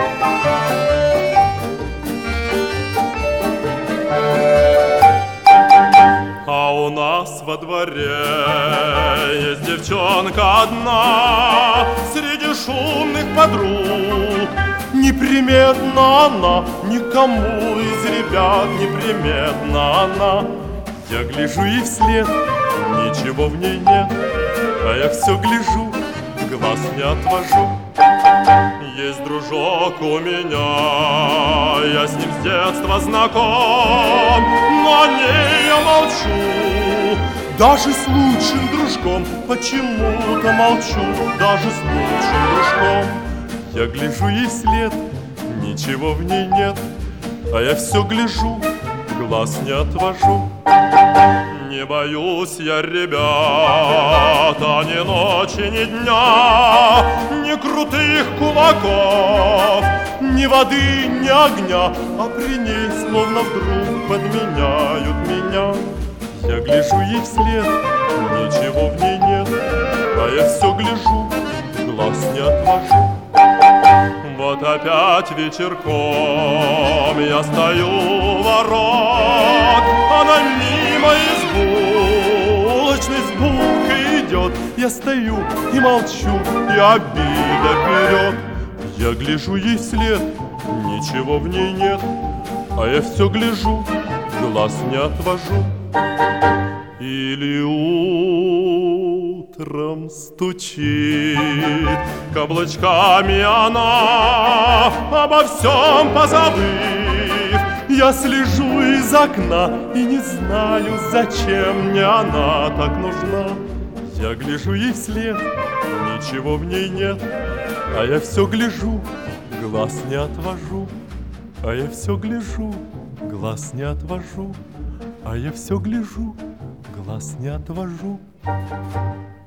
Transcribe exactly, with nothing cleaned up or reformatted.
А у нас во дворе есть девчонка одна среди шумных подруг. Неприметна она, никому из ребят неприметна она. Я гляжу ей вслед, ничего в ней нет, а я все гляжу, глаз не отвожу. Есть дружок у меня, я с ним с детства знаком, но о ней я молчу. Даже с лучшим дружком почему-то молчу. Даже с лучшим дружком. Я гляжу ей вслед, ничего в ней нет, а я все гляжу, глаз не отвожу. Не боюсь я, ребята, ни ночи, ни дня, ни крутых кулаков, ни воды, ни огня, а при ней словно вдруг подменяют меня. Я гляжу ей вслед, ничего в ней нет, а я все гляжу, глаз не отвожу. Вот опять вечерком я стою у ворот, она мимо из булочной с булкой идет. Я стою и молчу, и обида берет. Я гляжу ей вслед, ничего в ней нет, а я все гляжу, глаз не отвожу. Или утром стучит каблучками она, обо всем позабыв. Я слежу из окна и не знаю, зачем мне она так нужна. Я гляжу ей вслед, ничего в ней нет, а я все гляжу, глаз не отвожу. А я все гляжу, глаз не отвожу. А я все гляжу, глаз не отвожу.